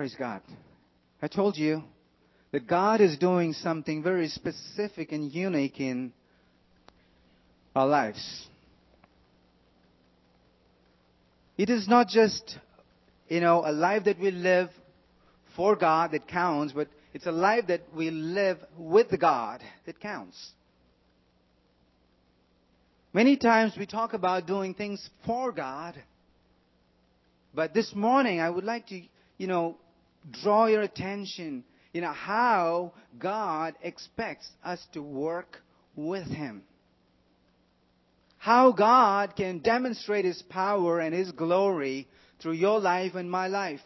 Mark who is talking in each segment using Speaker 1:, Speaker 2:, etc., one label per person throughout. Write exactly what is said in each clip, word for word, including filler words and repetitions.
Speaker 1: Praise God. I told you that God is doing something very specific and unique in our lives. It is not just, you know, a life that we live for God that counts, but it's a life that we live with God that counts. Many times we talk about doing things for God, but this morning I would like to, you know, draw your attention, you know, how God expects us to work with Him. How God can demonstrate His power and His glory through your life and my life.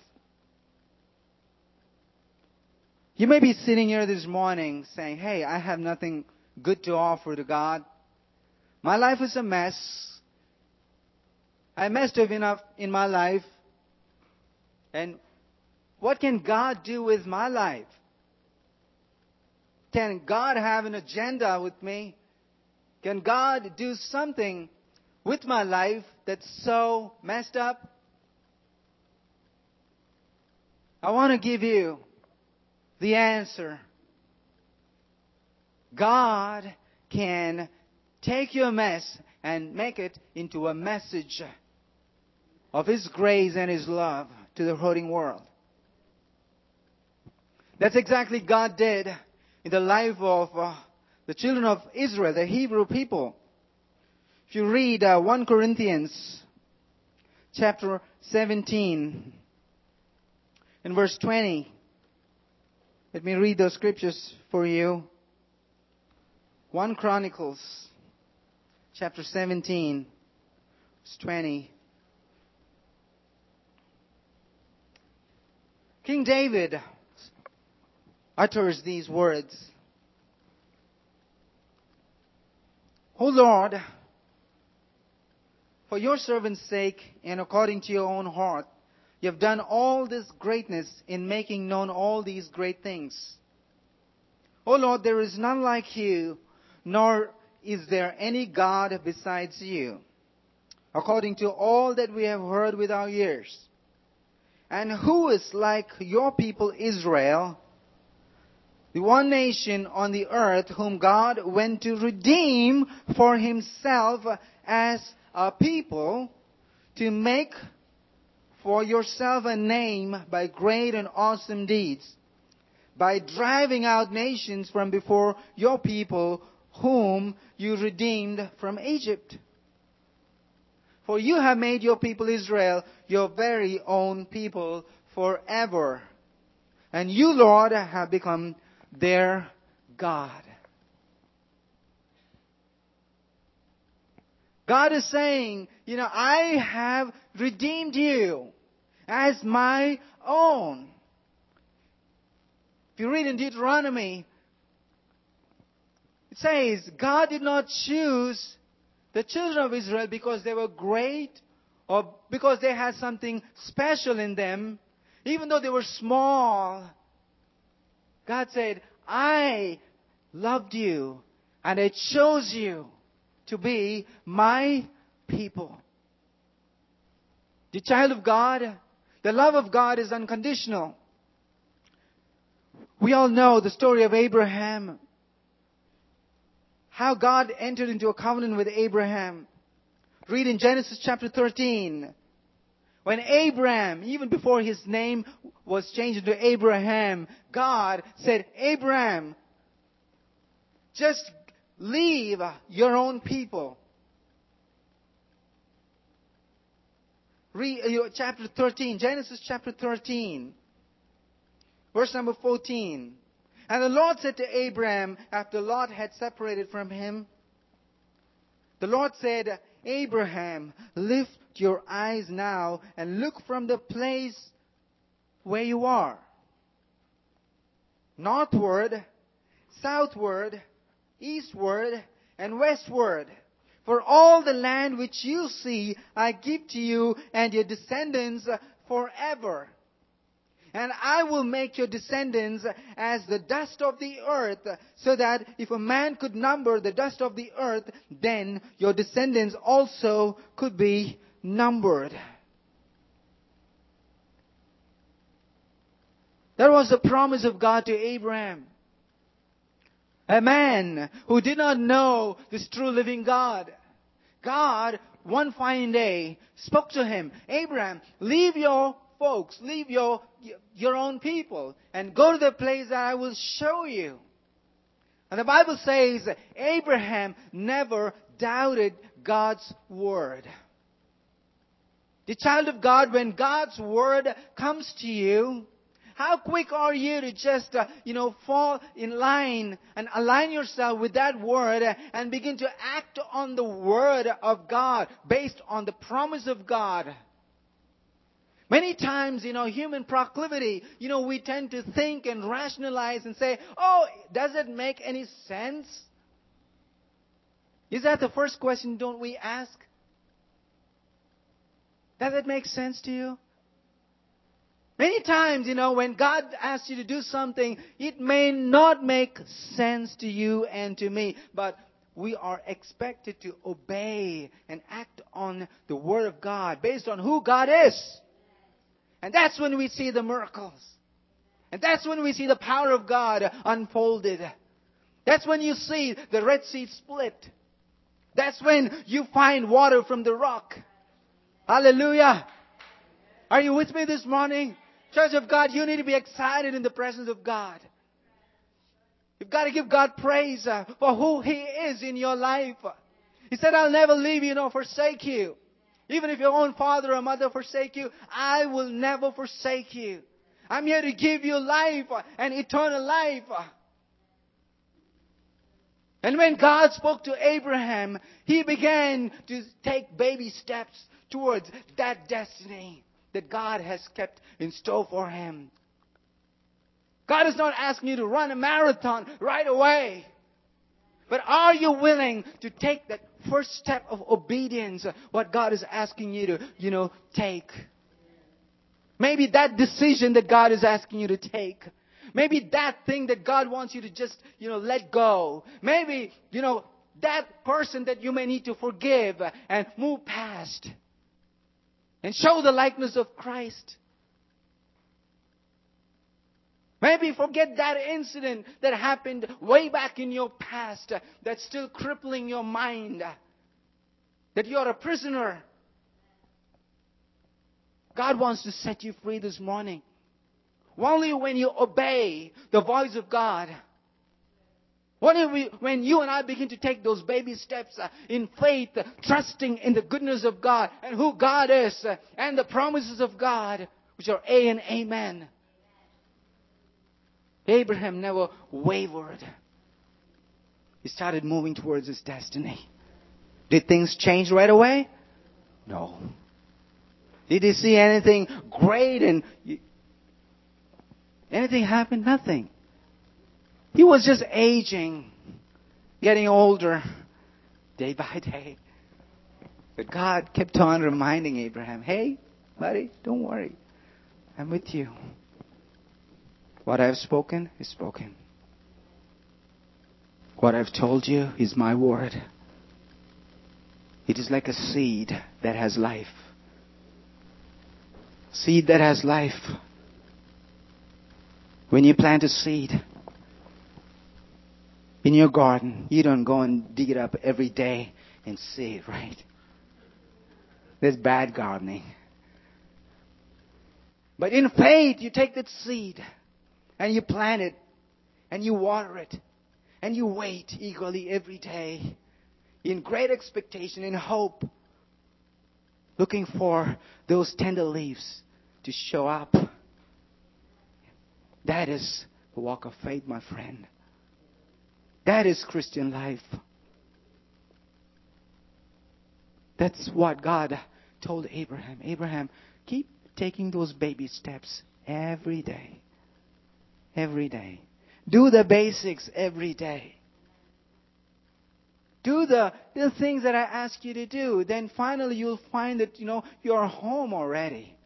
Speaker 1: You may be sitting here this morning saying, hey, I have nothing good to offer to God. My life is a mess. I messed up enough in my life. And what can God do with my life? Can God have an agenda with me? Can God do something with my life that's so messed up? I want to give you the answer. God can take your mess and make it into a message of His grace and His love to the hurting world. That's exactly God did in the life of uh, the children of Israel, the Hebrew people. If you read uh, First Corinthians chapter seventeen and verse twenty, let me read those scriptures for you. First Chronicles chapter seventeen, verse twenty. King David utters these words. O Lord, for your servant's sake and according to your own heart, you have done all this greatness in making known all these great things. O Lord, there is none like you, nor is there any God besides you, according to all that we have heard with our ears. And who is like your people Israel, the one nation on the earth whom God went to redeem for Himself as a people, to make for yourself a name by great and awesome deeds, by driving out nations from before your people whom you redeemed from Egypt. For you have made your people Israel your very own people forever. And you, Lord, have become their God. God is saying, you know, I have redeemed you as my own. If you read in Deuteronomy, it says, God did not choose the children of Israel because they were great or because they had something special in them. Even though they were small, God said, I loved you and I chose you to be my people. The child of God, the love of God is unconditional. We all know the story of Abraham. How God entered into a covenant with Abraham. Read in Genesis chapter thirteen. When Abraham, even before his name was changed into Abraham, God said, Abraham, just leave your own people. Read uh, chapter thirteen, Genesis chapter thirteen, verse number fourteen. And the Lord said to Abraham, after Lot had separated from him, the Lord said, Abraham, lift your eyes now and look from the place where you are. Northward, southward, eastward, and westward. For all the land which you see, I give to you and your descendants forever. And I will make your descendants as the dust of the earth, so that if a man could number the dust of the earth, then your descendants also could be numbered. That was the promise of God to Abraham. A man who did not know this true living God. God, one fine day, spoke to him, Abraham, leave your folks, leave your, your own people, and go to the place that I will show you. And the Bible says Abraham never doubted God's word. The child of God, when God's word comes to you, how quick are you to just, uh, you know, fall in line and align yourself with that word and begin to act on the word of God based on the promise of God? Many times, you know, human proclivity, you know, we tend to think and rationalize and say, oh, does it make any sense? Is that the first question, don't we ask? Does it make sense to you? Many times, you know, when God asks you to do something, it may not make sense to you and to me, but we are expected to obey and act on the Word of God based on who God is. And that's when we see the miracles. And that's when we see the power of God unfolded. That's when you see the Red Sea split. That's when you find water from the rock. Hallelujah. Are you with me this morning? Church of God, you need to be excited in the presence of God. You've got to give God praise uh, for who He is in your life. He said, I'll never leave you nor forsake you. Even if your own father or mother forsake you, I will never forsake you. I'm here to give you life and eternal life. And when God spoke to Abraham, he began to take baby steps towards that destiny that God has kept in store for him. God is not asking you to run a marathon right away. But are you willing to take that first step of obedience, what God is asking you to, you know, take? Maybe that decision that God is asking you to take. Maybe that thing that God wants you to just, you know, let go. Maybe, you know, that person that you may need to forgive and move past. And show the likeness of Christ. Maybe forget that incident that happened way back in your past that's still crippling your mind. That you're a prisoner. God wants to set you free this morning. Only when you obey the voice of God. Only when you and I begin to take those baby steps in faith, trusting in the goodness of God and who God is and the promises of God, which are A and amen. Abraham never wavered. He started moving towards his destiny. Did things change right away? No. Did he see anything great and anything happen? Nothing. He was just aging, getting older, day by day. But God kept on reminding Abraham, hey, buddy, don't worry. I'm with you. What I've spoken is spoken. What I've told you is my word. It is like a seed that has life. Seed that has life. When you plant a seed in your garden, you don't go and dig it up every day and see it, right? That's bad gardening. But in faith, you take that seed and you plant it and you water it and you wait eagerly every day in great expectation, in hope, looking for those tender leaves to show up. That is the walk of faith, my friend. That is Christian life. That's what God told Abraham. Abraham, keep taking those baby steps every day. Every day. Do the basics every day. Do the, the things that I ask you to do. Then finally you'll find that, you know, you're home already.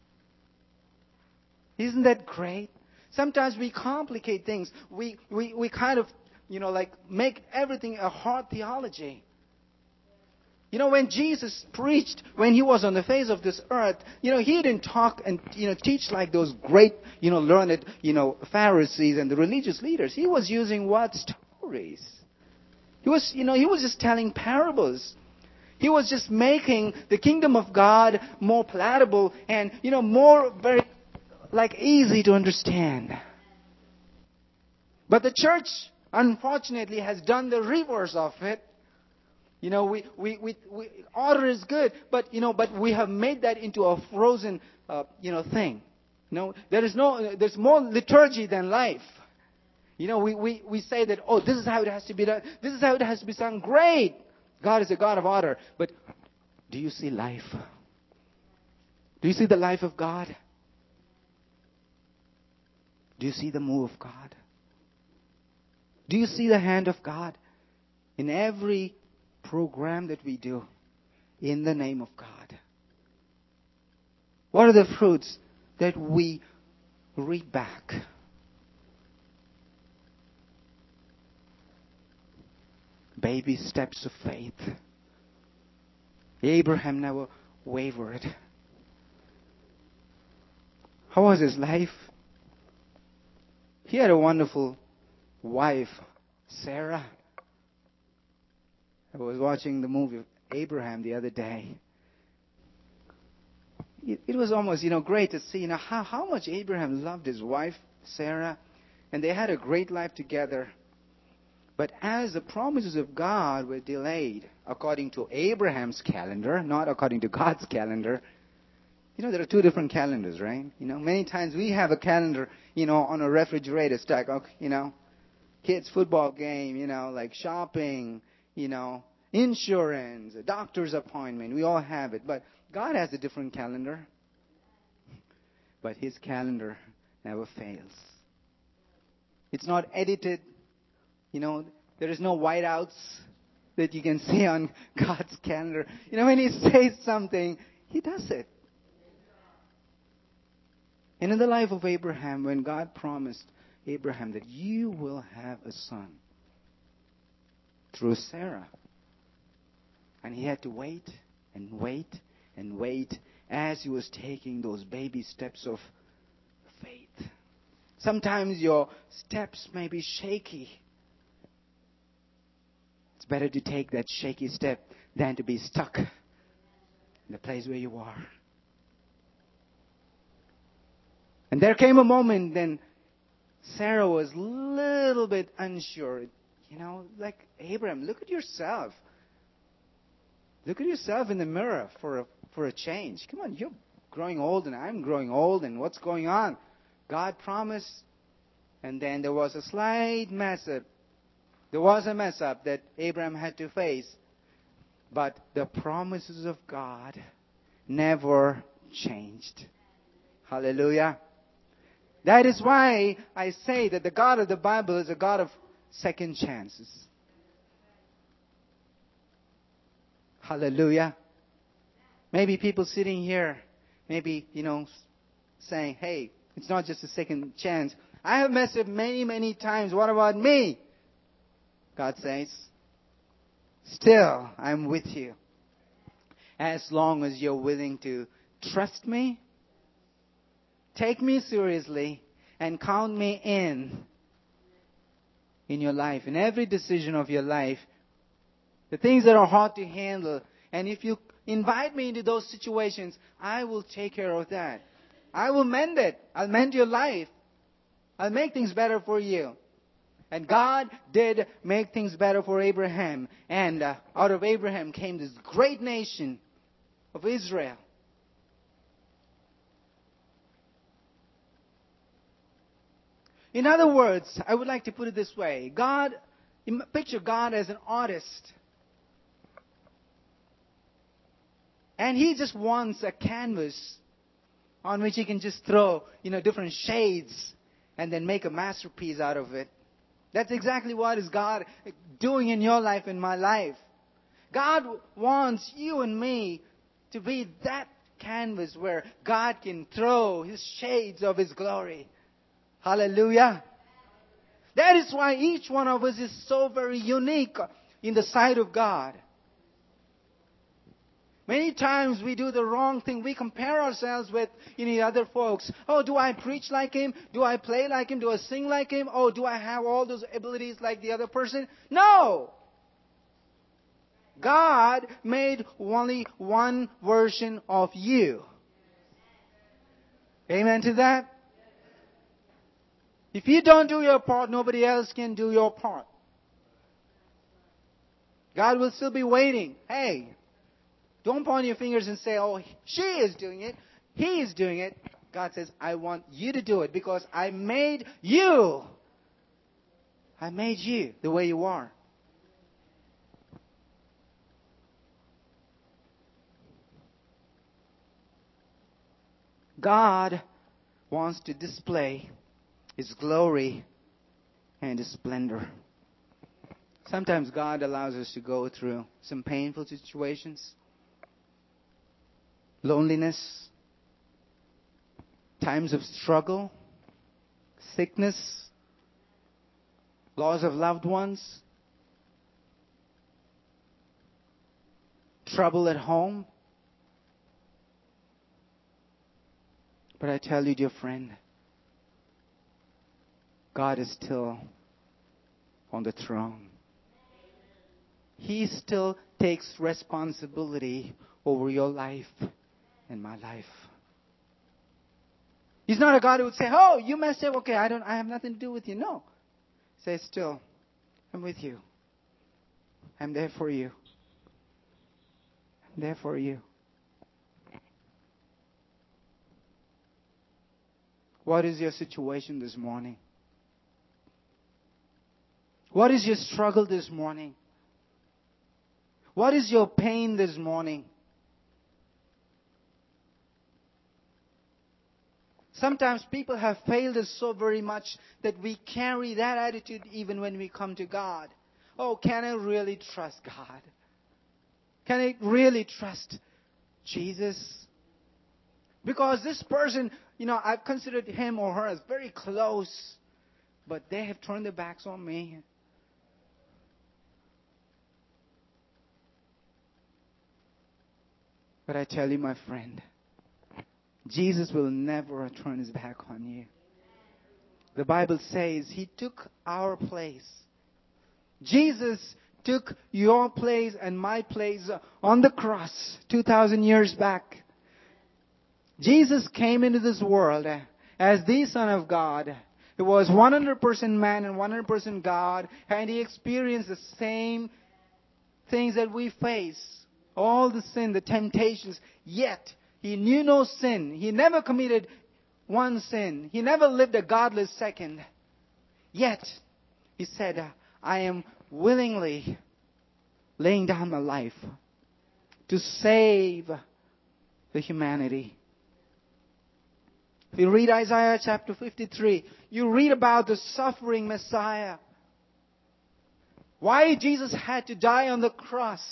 Speaker 1: Isn't that great? Sometimes we complicate things. We, we, we kind of, you know, like make everything a hard theology. You know, when Jesus preached, when he was on the face of this earth, you know, he didn't talk and, you know, teach like those great, you know, learned, you know, Pharisees and the religious leaders. He was using what? Stories. He was, you know, he was just telling parables. He was just making the kingdom of God more palatable and, you know, more very, like, easy to understand. But the church, unfortunately, has done the reverse of it. You know, we, we, we, we order is good, but, you know, but we have made that into a frozen, uh, you know, thing. You know, there is no, there's more liturgy than life. You know, we, we, we say that, oh, this is how it has to be done. This is how it has to be done. Great. God is a God of order. But do you see life? Do you see the life of God? Do you see the move of God? Do you see the hand of God in every program that we do in the name of God? What are the fruits that we read back? Baby steps of faith. Abraham never wavered. How was his life? He had a wonderful wife, Sarah. I was watching the movie of Abraham the other day. It, it was almost, you know, great to see, you know, how, how much Abraham loved his wife, Sarah. And they had a great life together. But as the promises of God were delayed according to Abraham's calendar, not according to God's calendar. You know, there are two different calendars, right? You know, many times we have a calendar, you know, on a refrigerator stack, you know, kids' football game, you know, like shopping, you know, insurance, a doctor's appointment. We all have it. But God has a different calendar. But His calendar never fails. It's not edited. You know, there is no whiteouts that you can see on God's calendar. You know, when He says something, He does it. And in the life of Abraham, when God promised Abraham that you will have a son through Sarah, and he had to wait and wait and wait as he was taking those baby steps of faith. Sometimes your steps may be shaky. It's better to take that shaky step than to be stuck in the place where you are. And there came a moment then Sarah was a little bit unsure. You know, like, Abraham, look at yourself. Look at yourself in the mirror for a, for a change. Come on, you're growing old and I'm growing old, and what's going on? God promised, and then there was a slight mess up. There was a mess up that Abraham had to face. But the promises of God never changed. Hallelujah. That is why I say that the God of the Bible is a God of second chances. Hallelujah. Maybe people sitting here, maybe, you know, saying, hey, it's not just a second chance. I have messed up many, many times. What about me? God says, still, I'm with you. As long as you're willing to trust me, take me seriously, and count me in in your life, in every decision of your life, the things that are hard to handle. And if you invite me into those situations, I will take care of that. I will mend it. I'll mend your life. I'll make things better for you. And God did make things better for Abraham. And uh, out of Abraham came this great nation of Israel. In other words, I would like to put it this way. God, picture God as an artist. And He just wants a canvas on which He can just throw, you know, different shades and then make a masterpiece out of it. That's exactly what is God doing in your life, in my life. God wants you and me to be that canvas where God can throw His shades of His glory. Hallelujah. That is why each one of us is so very unique in the sight of God. Many times we do the wrong thing. We compare ourselves with you know, other folks. Oh, do I preach like him? Do I play like him? Do I sing like him? Oh, do I have all those abilities like the other person? No! God made only one version of you. Amen to that? If you don't do your part, nobody else can do your part. God will still be waiting. Hey, don't point your fingers and say, oh, she is doing it. He is doing it. God says, I want you to do it because I made you. I made you the way you are. God wants to display His glory and His splendor. Sometimes God allows us to go through some painful situations, loneliness, times of struggle, sickness, loss of loved ones, trouble at home. But I tell you, dear friend, God is still on the throne. He still takes responsibility over your life and my life. He's not a God who would say, oh, you messed up. Okay, I don't, I have nothing to do with you. No. Say still, I'm with you. I'm there for you. I'm there for you. What is your situation this morning? What is your struggle this morning? What is your pain this morning? Sometimes people have failed us so very much that we carry that attitude even when we come to God. Oh, can I really trust God? Can I really trust Jesus? Because this person, you know, I've considered him or her as very close, but they have turned their backs on me. But I tell you, my friend, Jesus will never turn His back on you. The Bible says He took our place. Jesus took your place and my place on the cross two thousand years back. Jesus came into this world as the Son of God. He was one hundred percent man and one hundred percent God, and He experienced the same things that we face. All the sin, the temptations, yet He knew no sin. He never committed one sin. He never lived a godless second. Yet, He said, I am willingly laying down my life to save the humanity. If you read Isaiah chapter fifty-three, you read about the suffering Messiah. Why Jesus had to die on the cross.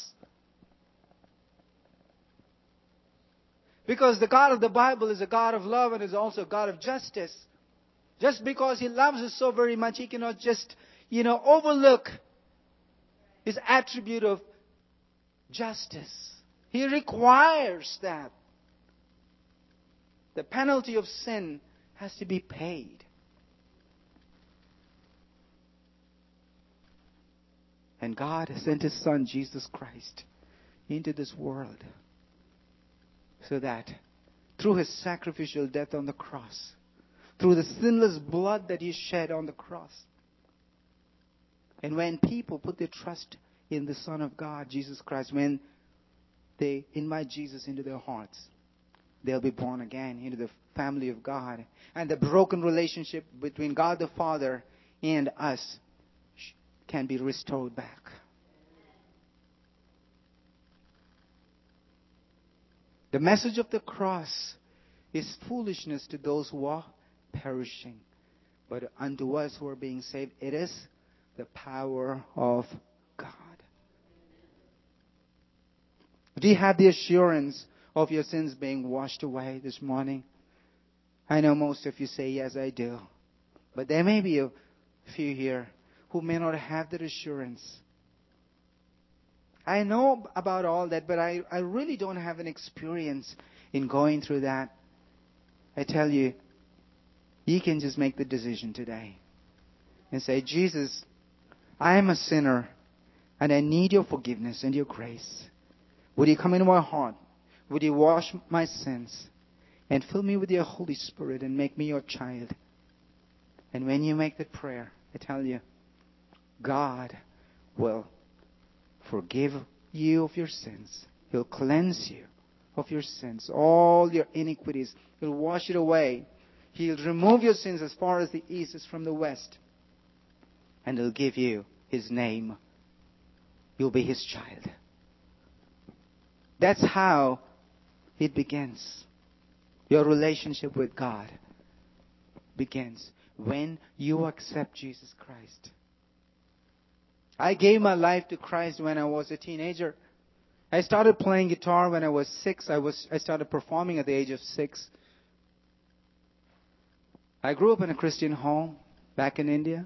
Speaker 1: Because the God of the Bible is a God of love and is also a God of justice. Just because He loves us so very much, He cannot just, you know, overlook His attribute of justice. He requires that. The penalty of sin has to be paid. And God has sent His Son, Jesus Christ, into this world so that through His sacrificial death on the cross, through the sinless blood that He shed on the cross, and when people put their trust in the Son of God, Jesus Christ, when they invite Jesus into their hearts, they'll be born again into the family of God. And the broken relationship between God the Father and us can be restored back. The message of the cross is foolishness to those who are perishing. But unto us who are being saved, it is the power of God. Do you have the assurance of your sins being washed away this morning? I know most of you say, yes, I do. But there may be a few here who may not have that assurance. I know about all that, but I, I really don't have an experience in going through that. I tell you, you can just make the decision today and say, Jesus, I am a sinner and I need your forgiveness and your grace. Would you come into my heart? Would you wash my sins and fill me with your Holy Spirit and make me your child? And when you make that prayer, I tell you, God will forgive you of your sins. He'll cleanse you of your sins, all your iniquities. He'll wash it away. He'll remove your sins as far as the east is from the west. And He'll give you His name. You'll be His child. That's how it begins. Your relationship with God begins when you accept Jesus Christ. I gave my life to Christ when I was a teenager. I started playing guitar when I was six. I was I started performing at the age of six. I grew up in a Christian home back in India.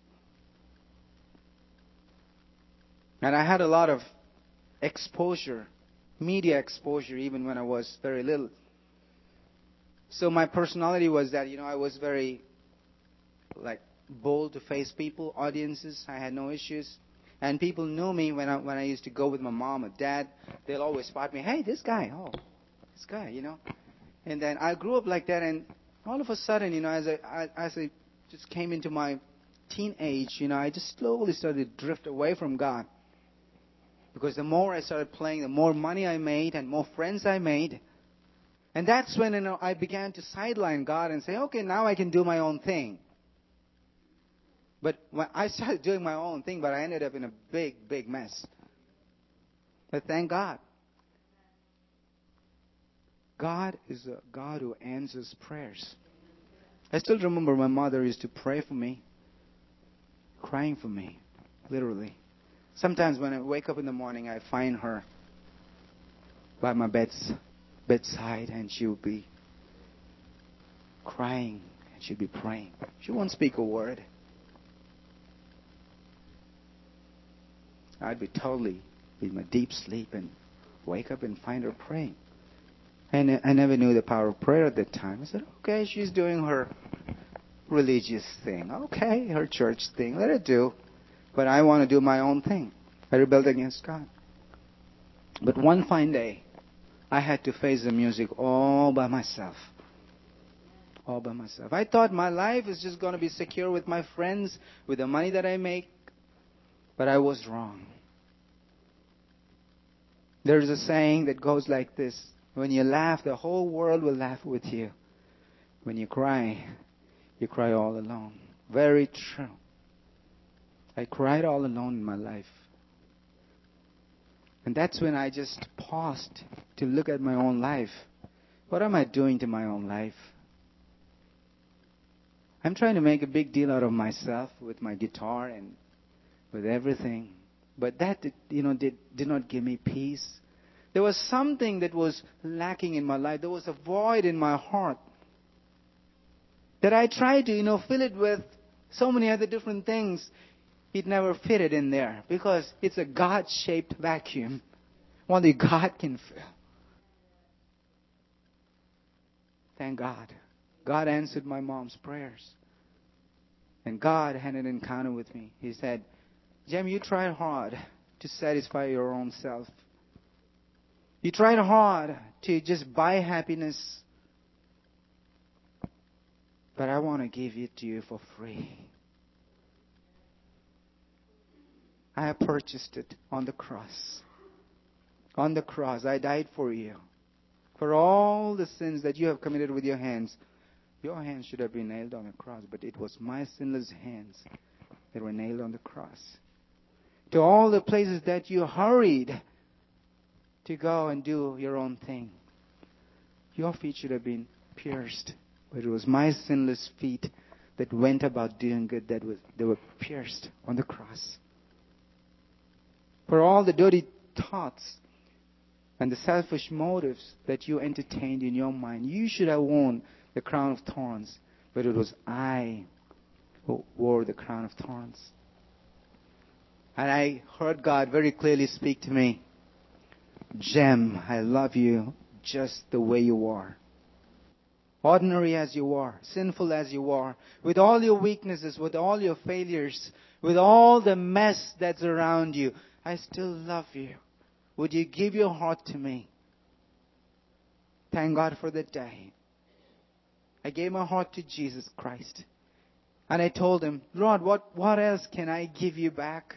Speaker 1: And I had a lot of exposure, media exposure, even when I was very little. So my personality was that, you know, I was very, like, bold to face people, audiences. I had no issues. And people knew me when I when I used to go with my mom or dad. They'll always spot me. Hey, this guy. Oh, this guy, you know. And then I grew up like that. And all of a sudden, you know, as I, as I just came into my teenage, you know, I just slowly started to drift away from God. Because the more I started playing, the more money I made and more friends I made. And that's when, you know, I began to sideline God and say, okay, now I can do my own thing. But when I started doing my own thing, but I ended up in a big, big mess. But thank God. God is a God who answers prayers. I still remember my mother used to pray for me, crying for me, literally. Sometimes when I wake up in the morning, I find her by my bed's, bedside, and she would be crying, and she'd be praying. She won't speak a word. I'd be totally in my deep sleep and wake up and find her praying. And I never knew the power of prayer at that time. I said, okay, she's doing her religious thing. Okay, her church thing. Let her do. But I want to do my own thing. I rebelled against God. But one fine day, I had to face the music all by myself. All by myself. I thought my life is just going to be secure with my friends, with the money that I make. But I was wrong. There's a saying that goes like this. When you laugh, the whole world will laugh with you. When you cry, you cry all alone. Very true. I cried all alone in my life. And that's when I just paused to look at my own life. What am I doing to my own life? I'm trying to make a big deal out of myself with my guitar and with everything. But that, did, you know, did, did not give me peace. There was something that was lacking in my life. There was a void in my heart that I tried to, you know, fill it with so many other different things. It never fitted in there because it's a God-shaped vacuum. Only God can fill. Thank God. God answered my mom's prayers. And God had an encounter with me. He said, Jem, you tried hard to satisfy your own self. You tried hard to just buy happiness. But I want to give it to you for free. I have purchased it on the cross. On the cross, I died for you. For all the sins that you have committed with your hands. Your hands should have been nailed on the cross, but it was my sinless hands that were nailed on the cross. To all the places that you hurried to go and do your own thing. Your feet should have been pierced, but it was my sinless feet that went about doing good that was they were pierced on the cross. For all the dirty thoughts and the selfish motives that you entertained in your mind, you should have worn the crown of thorns, but it was I who wore the crown of thorns. And I heard God very clearly speak to me. Jem, I love you just the way you are. Ordinary as you are, sinful as you are, with all your weaknesses, with all your failures, with all the mess that's around you, I still love you. Would you give your heart to me? Thank God for that day. I gave my heart to Jesus Christ. And I told Him, Lord, what, what else can I give you back?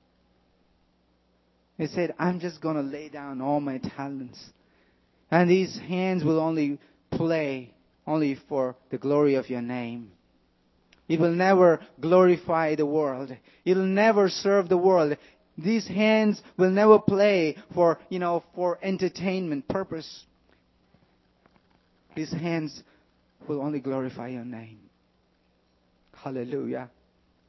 Speaker 1: He said, I'm just going to lay down all my talents. And these hands will only play only for the glory of your name. It will never glorify the world. It will never serve the world. These hands will never play for, you know, for entertainment purpose. These hands will only glorify your name. Hallelujah.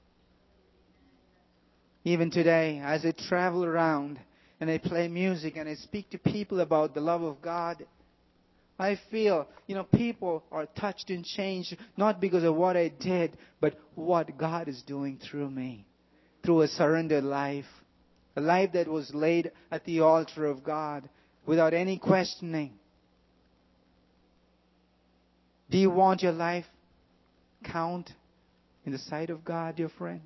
Speaker 1: Even today, as I travel around and I play music and I speak to people about the love of God, I feel, you know, people are touched and changed, not because of what I did, but what God is doing through me, through a surrendered life, a life that was laid at the altar of God without any questioning. Do you want your life count in the sight of God, dear friend?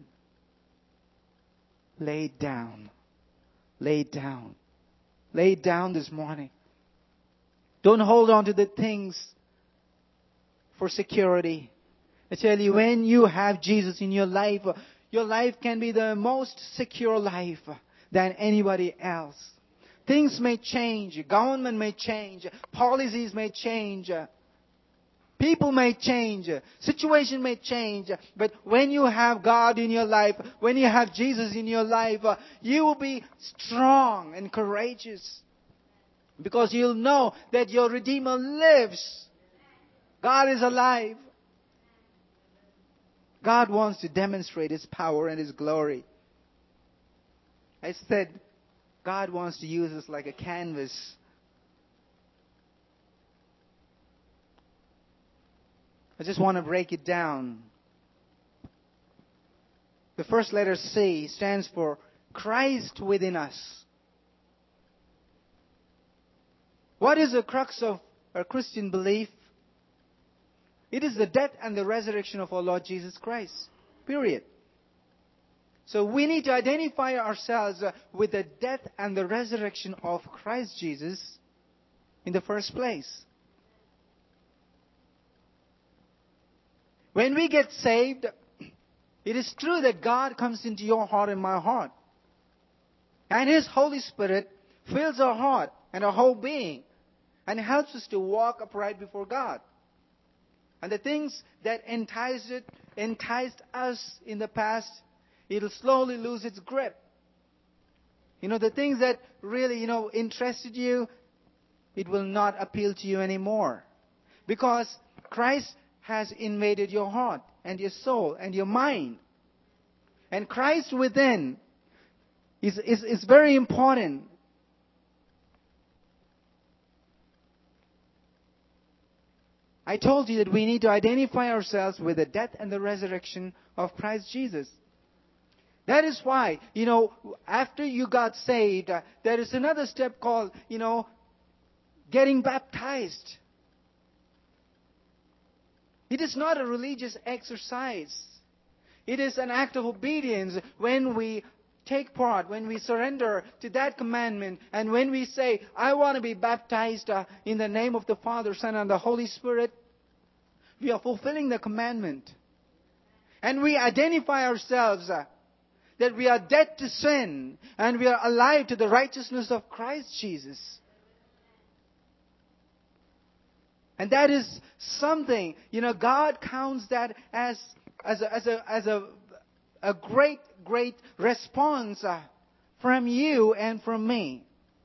Speaker 1: Lay it down. Lay it down. Lay it down this morning. Don't hold on to the things for security. I tell you, when you have Jesus in your life, your life can be the most secure life than anybody else. Things may change. Government may change. Policies may change. People may change. Situation may change. But when you have God in your life, when you have Jesus in your life, you will be strong and courageous. Because you'll know that your Redeemer lives. God is alive. God wants to demonstrate His power and His glory. I said, God wants to use us like a canvas. I just want to break it down. The first letter C stands for Christ within us. What is the crux of our Christian belief? It is the death and the resurrection of our Lord Jesus Christ. Period. So we need to identify ourselves with the death and the resurrection of Christ Jesus in the first place. When we get saved, it is true that God comes into your heart and my heart. And His Holy Spirit fills our heart and our whole being and helps us to walk upright before God. And the things that enticed, it, enticed us in the past, it'll slowly lose its grip. You know, the things that really, you know, interested you, it will not appeal to you anymore. Because Christ has invaded your heart and your soul and your mind. And Christ within is, is, is very important. I told you that we need to identify ourselves with the death and the resurrection of Christ Jesus. That is why, you know, after you got saved, uh, there is another step called, you know, getting baptized. It is not a religious exercise. It is an act of obedience when we take part, when we surrender to that commandment, and when we say, I want to be baptized uh, in the name of the Father, Son, and the Holy Spirit, we are fulfilling the commandment. And we identify ourselves uh, that we are dead to sin, and we are alive to the righteousness of Christ Jesus. And that is something, you know, God counts that as, as a, as a, as a, a great, great response uh, from you and from me.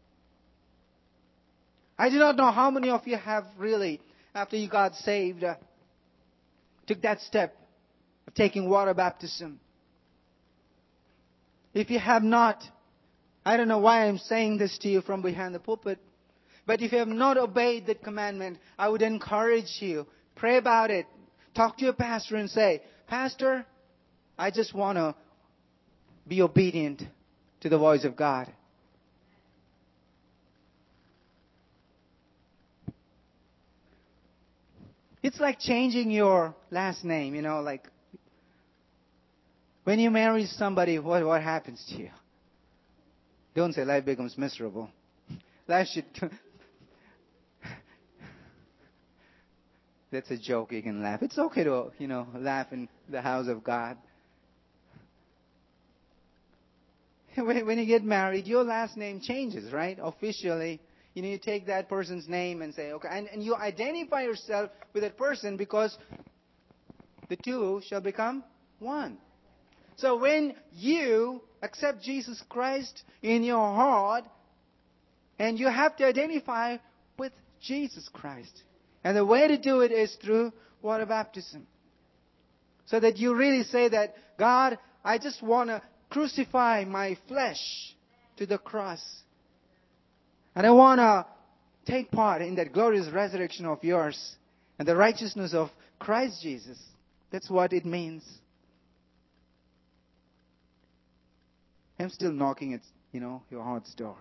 Speaker 1: I do not know how many of you have really, after you got saved, uh, took that step of taking water baptism. If you have not, I don't know why I'm saying this to you from behind the pulpit. But if you have not obeyed that commandment, I would encourage you. Pray about it. Talk to your pastor and say, Pastor, I just want to be obedient to the voice of God. It's like changing your last name, you know, like when you marry somebody, what, what happens to you? Don't say life becomes miserable. Life should... That's a joke, you can laugh. It's okay to, you know, laugh in the house of God. When, when you get married, your last name changes, right? Officially. You know, you take that person's name and say, okay, and, and you identify yourself with that person because the two shall become one. So when you accept Jesus Christ in your heart, and you have to identify with Jesus Christ. And the way to do it is through water baptism. So that you really say that, God, I just want to crucify my flesh to the cross. And I want to take part in that glorious resurrection of yours and the righteousness of Christ Jesus. That's what it means. I'm still knocking at, you know, your heart's door.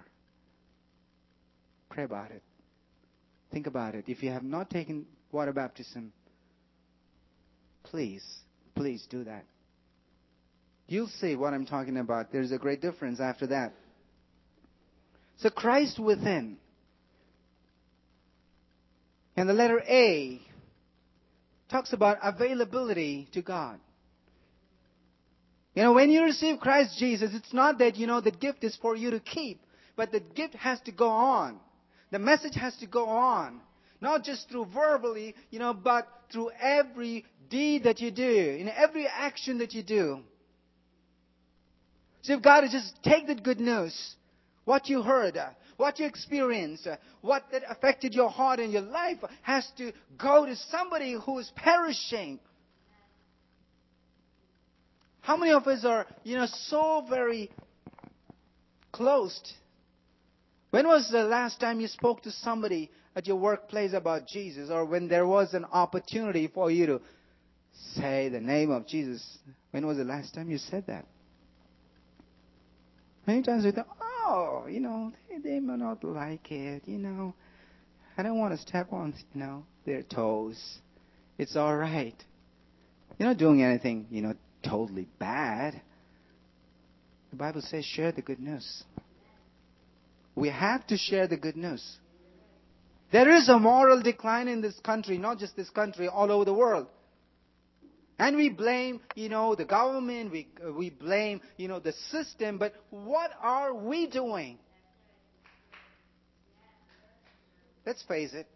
Speaker 1: Pray about it. Think about it. If you have not taken water baptism, please, please do that. You'll see what I'm talking about. There's a great difference after that. So Christ within. And the letter A talks about availability to God. You know, when you receive Christ Jesus, it's not that, you know, the gift is for you to keep, but the gift has to go on. The message has to go on. Not just through verbally, you know, but through every deed that you do, in every action that you do. So you've got to just take that good news, what you heard, uh, what you experienced, uh, what that affected your heart and your life has to go to somebody who is perishing. How many of us are, you know, so very closed? When was the last time you spoke to somebody at your workplace about Jesus, or when there was an opportunity for you to say the name of Jesus? When was the last time you said that? Many times we think, oh, you know, they, they may not like it, you know. I don't want to step on, you know, their toes. It's all right. You're not doing anything, you know, totally bad. The Bible says share the good news. We have to share the good news. There is a moral decline in this country, not just this country, all over the world. And we blame, you know, the government, we, uh, we blame, you know, the system, but what are we doing? Let's face it.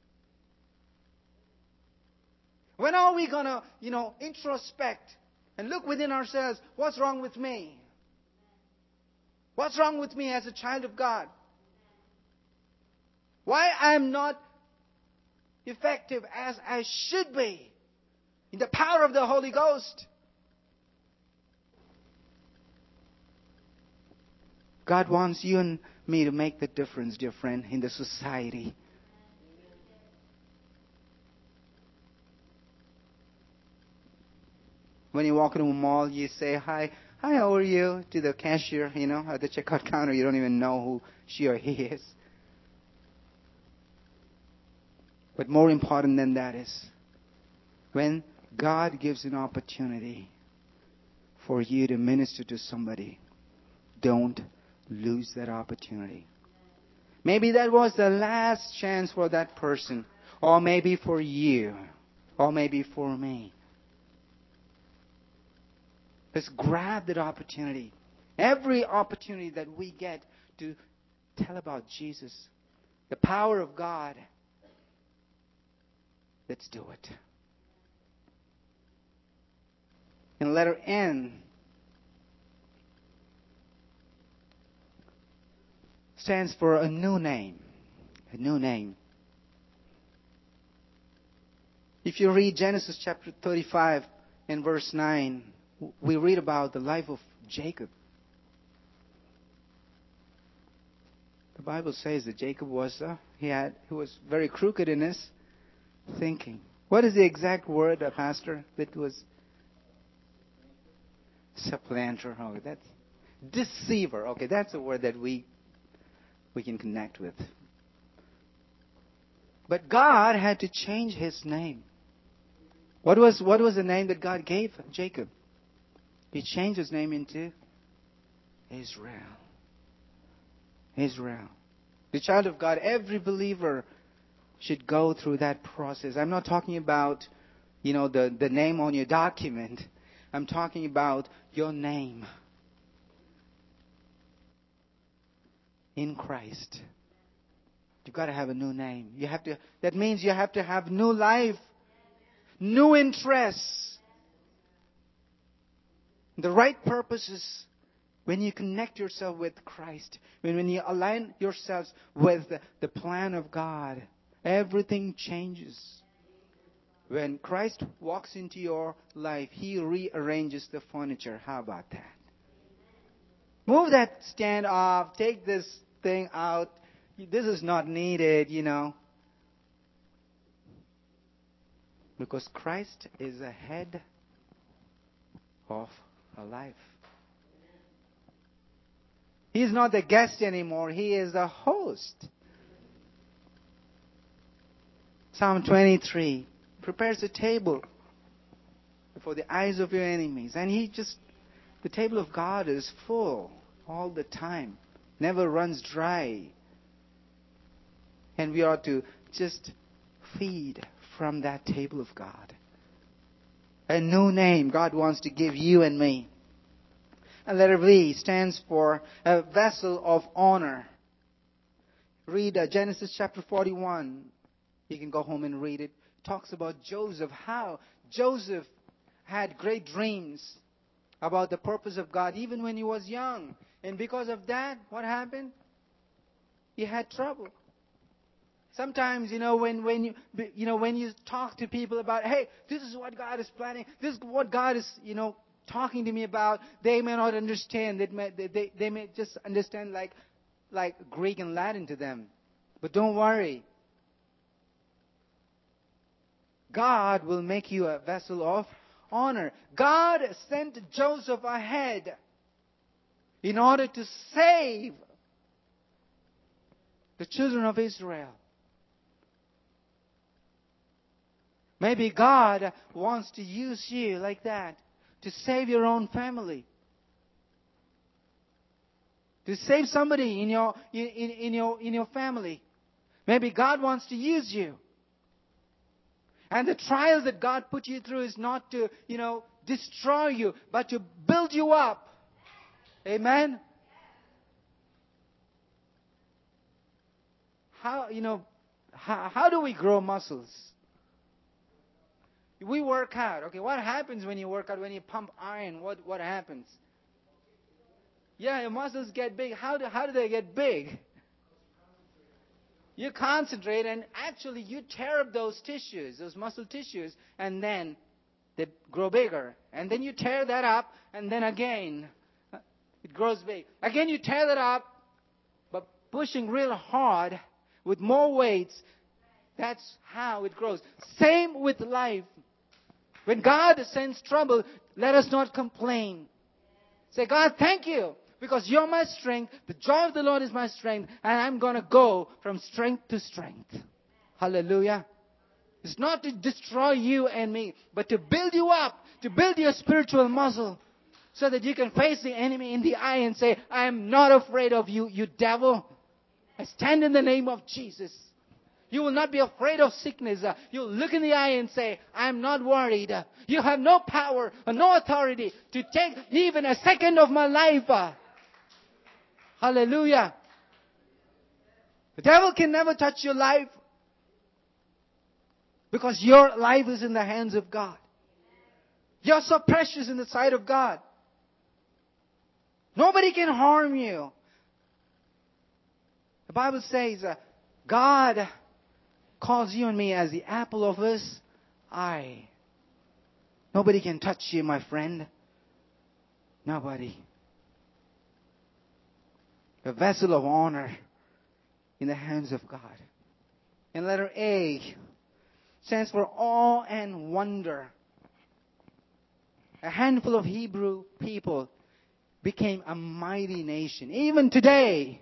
Speaker 1: When are we going to, you know, introspect and look within ourselves, what's wrong with me? What's wrong with me as a child of God? Why I'm not effective as I should be in the power of the Holy Ghost? God wants you and me to make the difference, dear friend, in the society. When you walk into a mall, you say, hi, hi, how are you? To the cashier, you know, at the checkout counter. You don't even know who she or he is. But more important than that is, when God gives an opportunity for you to minister to somebody, don't lose that opportunity. Maybe that was the last chance for that person, or maybe for you, or maybe for me. Let's grab that opportunity. Every opportunity that we get to tell about Jesus, the power of God, let's do it. And letter N stands for a new name. A new name. If you read Genesis chapter thirty-five and verse nine, we read about the life of Jacob. The Bible says that Jacob was uh, he had he was very crooked in his thinking. What is the exact word, uh, Pastor? That was supplanter. Oh, that's Deceiver. Okay, that's a word that we we can connect with. But God had to change his name. What was what was the name that God gave Jacob? He changed his name into Israel. Israel. The child of God, every believer should go through that process. I'm not talking about, you know, the, the name on your document. I'm talking about your name in Christ. You've got to have a new name. You have to. That means you have to have new life, new interests, the right purposes. When you connect yourself with Christ, when, when you align yourselves with the, the plan of God, everything changes. When Christ walks into your life, He rearranges the furniture. How about that? Move that stand off. Take this thing out. This is not needed, you know. Because Christ is the head of our life. He's not the guest anymore. He is the host. Psalm twenty-three prepares a table before the eyes of your enemies. And he just, the table of God is full all the time. Never runs dry. And we ought to just feed from that table of God. A new name God wants to give you and me. And letter V stands for a vessel of honor. Read uh, Genesis chapter forty-one. You can go home and read it. It talks about Joseph, how Joseph had great dreams about the purpose of God even when he was young. And because of that, what happened? He had trouble. Sometimes, you know, when, when you you know when you talk to people about, hey, this is what God is planning, this is what God is, you know, talking to me about, they may not understand. They may, they, they may just understand like, like Greek and Latin to them. But don't worry. God will make you a vessel of honor. God sent Joseph ahead in order to save the children of Israel. Maybe God wants to use you like that to save your own family. To save somebody in your in, in, in your in your family. Maybe God wants to use you. And the trials that God put you through is not to, you know, destroy you, but to build you up. Amen? How, you know, how, how do we grow muscles? We work out. Okay, what happens when you work out? When you pump iron, what, what happens? Yeah, your muscles get big. How do, how do they get big? You concentrate and actually you tear up those tissues, those muscle tissues, and then they grow bigger. And then you tear that up, and then again, it grows big. Again, you tear that up, but pushing real hard with more weights, that's how it grows. Same with life. When God sends trouble, let us not complain. Say, God, thank you. Because you're my strength. The joy of the Lord is my strength. And I'm going to go from strength to strength. Hallelujah. It's not to destroy you and me, but to build you up. To build your spiritual muscle. So that you can face the enemy in the eye and say, I am not afraid of you, you devil. I stand in the name of Jesus. You will not be afraid of sickness. You'll look in the eye and say, I'm not worried. You have no power or no authority to take even a second of my life. Hallelujah. The devil can never touch your life because your life is in the hands of God. You're so precious in the sight of God. Nobody can harm you. The Bible says uh, God calls you and me as the apple of His eye. Nobody can touch you, my friend. Nobody. A vessel of honor in the hands of God. And letter A stands for awe and wonder. A handful of Hebrew people became a mighty nation. Even today,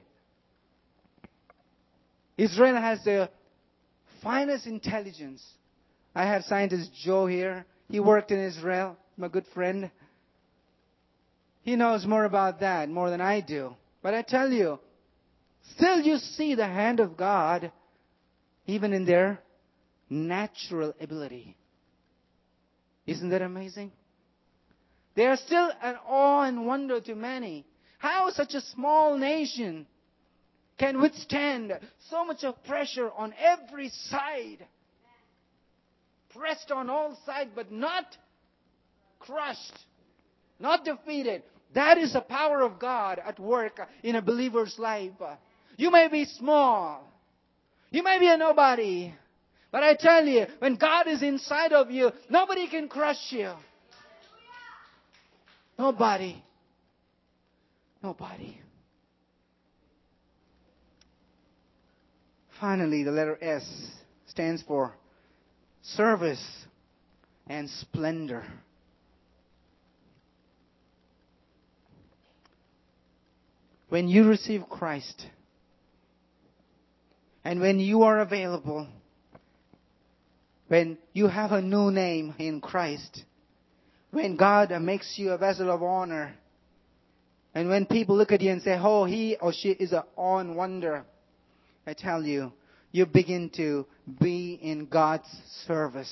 Speaker 1: Israel has the finest intelligence. I have scientist Joe here. He worked in Israel, my good friend. He knows more about that, more than I do. But I tell you, still you see the hand of God, even in their natural ability. Isn't that amazing? They are still an awe and wonder to many. How such a small nation can withstand so much of pressure on every side. Pressed on all sides, but not crushed, not defeated. That is the power of God at work in a believer's life. You may be small. You may be a nobody. But I tell you, when God is inside of you, nobody can crush you. Nobody. Nobody. Finally, the letter S stands for service and splendor. When you receive Christ, and when you are available, when you have a new name in Christ, when God makes you a vessel of honor, and when people look at you and say, oh, he or she is an awe and wonder, I tell you, you begin to be in God's service.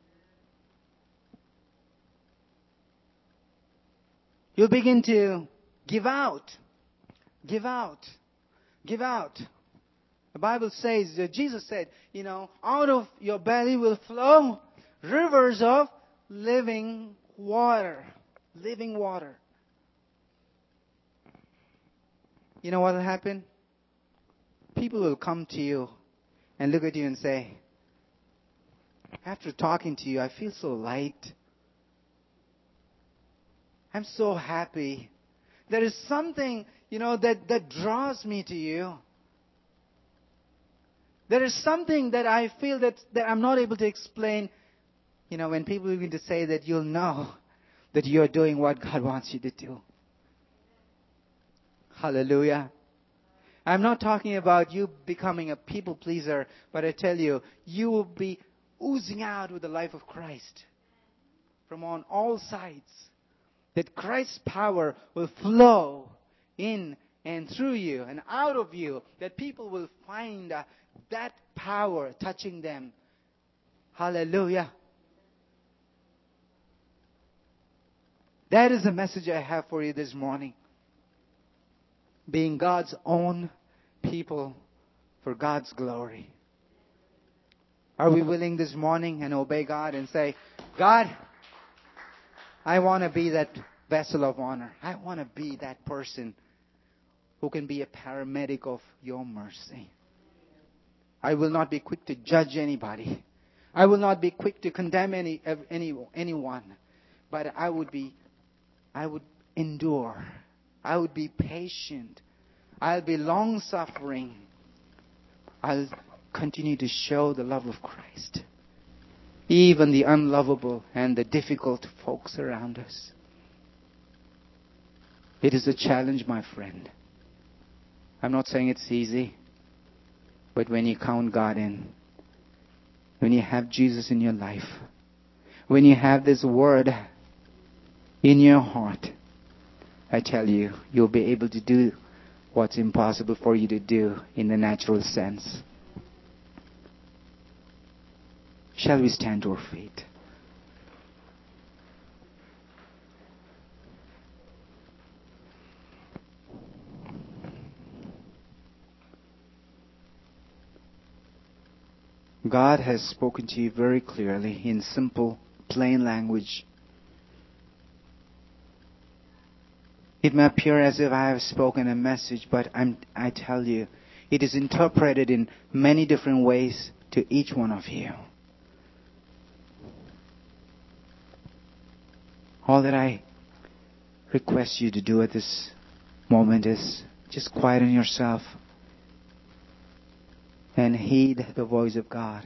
Speaker 1: You begin to give out. Give out. Give out. The Bible says, uh, Jesus said, you know, out of your belly will flow rivers of living water. Living water. You know what will happen? People will come to you and look at you and say, after talking to you, I feel so light. I'm so happy. There is something, you know, that, that draws me to you. There is something that I feel that, that I'm not able to explain. You know, when people begin to say that, you'll know that you're doing what God wants you to do. Hallelujah. I'm not talking about you becoming a people pleaser, but I tell you, you will be oozing out with the life of Christ from on all sides. That Christ's power will flow in and through you and out of you. That people will find uh, that power touching them. Hallelujah. That is the message I have for you this morning. Being God's own people for God's glory. Are we willing this morning and obey God and say, God, I want to be that vessel of honor. I want to be that person who can be a paramedic of your mercy. I will not be quick to judge anybody. I will not be quick to condemn any, any anyone. But I would be, I would endure. I would be patient. I'll be long-suffering. I'll continue to show the love of Christ. Even the unlovable and the difficult folks around us. It is a challenge, my friend. I'm not saying it's easy. But when you count God in, when you have Jesus in your life, when you have this word in your heart, I tell you, you'll be able to do what's impossible for you to do in the natural sense. Shall we stand to our feet? God has spoken to you very clearly in simple, plain language. It may appear as if I have spoken a message, but I'm, I tell you, it is interpreted in many different ways to each one of you. All that I request you to do at this moment is just quieten yourself and heed the voice of God.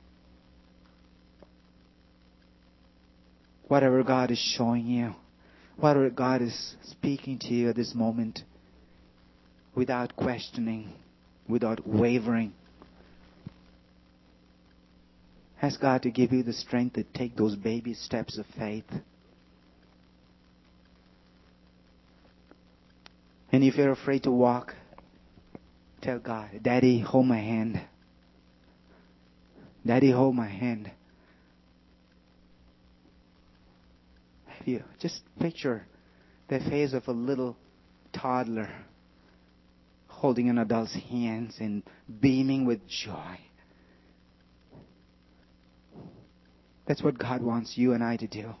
Speaker 1: Whatever God is showing you, whatever God is speaking to you at this moment, without questioning, without wavering, ask God to give you the strength to take those baby steps of faith. And if you're afraid to walk, tell God, Daddy, hold my hand. Daddy, hold my hand. Have you just picture the face of a little toddler holding an adult's hands and beaming with joy. That's what God wants you and I to do.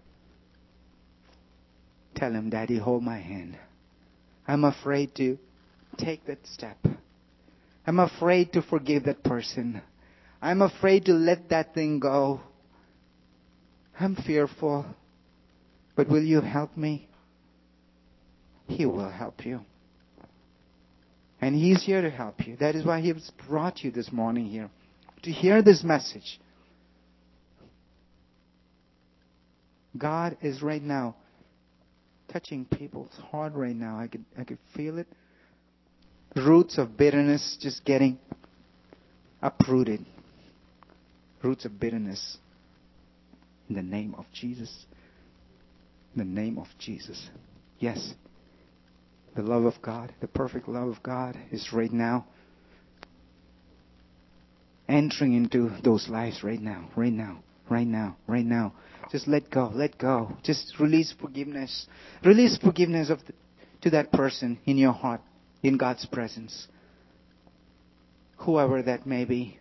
Speaker 1: Tell Him, Daddy, hold my hand. I'm afraid to take that step. I'm afraid to forgive that person. I'm afraid to let that thing go. I'm fearful. But will you help me? He will help you. And He's here to help you. That is why He has brought you this morning here, to hear this message. God is right now touching people's heart right now. I could, I could feel it. Roots of bitterness just getting uprooted. Roots of bitterness. In the name of Jesus. In the name of Jesus. Yes. The love of God, the perfect love of God is right now entering into those lives right now, right now, right now, right now. Just let go, let go. Just release forgiveness. Release forgiveness of the, to that person in your heart, in God's presence. Whoever that may be.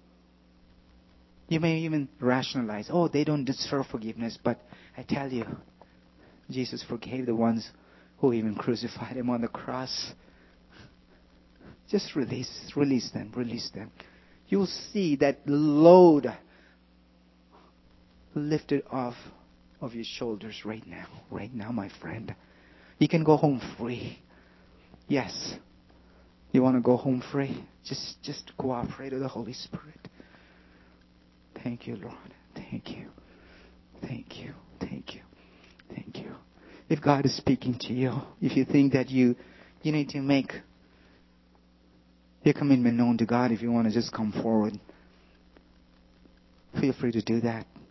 Speaker 1: You may even rationalize, oh, they don't deserve forgiveness. But I tell you, Jesus forgave the ones who even crucified Him on the cross. Just release, release them, release them. You'll see that load lifted off of your shoulders right now, right now, my friend. You can go home free. Yes. You want to go home free? Just, just cooperate with the Holy Spirit. Thank you, Lord. Thank you. Thank you. Thank you. Thank you. If God is speaking to you, if you think that you, you need to make your commitment known to God, if you want to just come forward, feel free to do that.